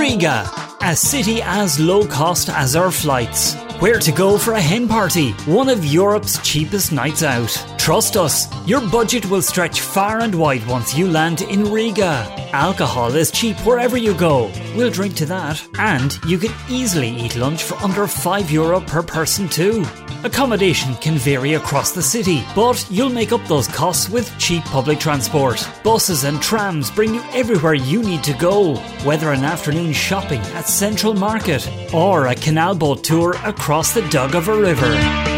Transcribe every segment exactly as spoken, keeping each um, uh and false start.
Riga, a city as low cost as our flights. Where to go for a hen party, one of Europe's cheapest nights out. Trust us, your budget will stretch far and wide once you land in Riga. Alcohol is cheap wherever you go. We'll drink to that. And you can easily eat lunch for under five euro per person too. Accommodation can vary across the city, but you'll make up those costs with cheap public transport. Buses and trams bring you everywhere you need to go, whether an afternoon shopping at Central Market or a canal boat tour across the Daugava River.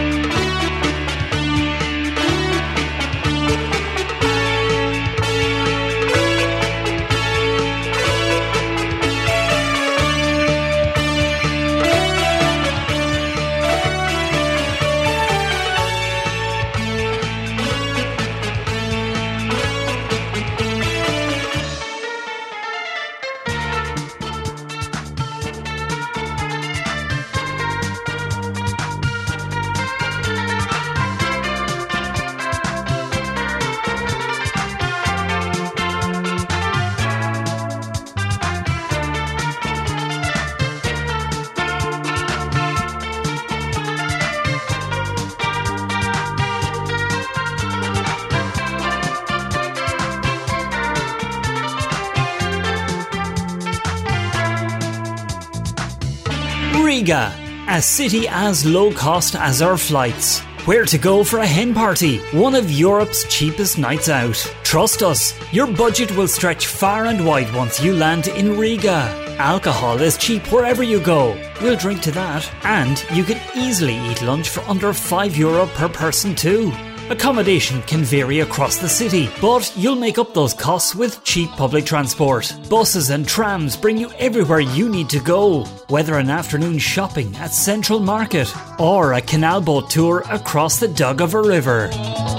Riga, a city as low cost as our flights. Where to go for a hen party, one of Europe's cheapest nights out. Trust us, your budget will stretch far and wide once you land in Riga. Alcohol is cheap wherever you go. We'll drink to that. And you can easily eat lunch for under five euro per person too. Accommodation can vary across the city, but you'll make up those costs with cheap public transport. Buses and trams bring you everywhere you need to go, whether an afternoon shopping at Central Market or a canal boat tour across the Daugava River.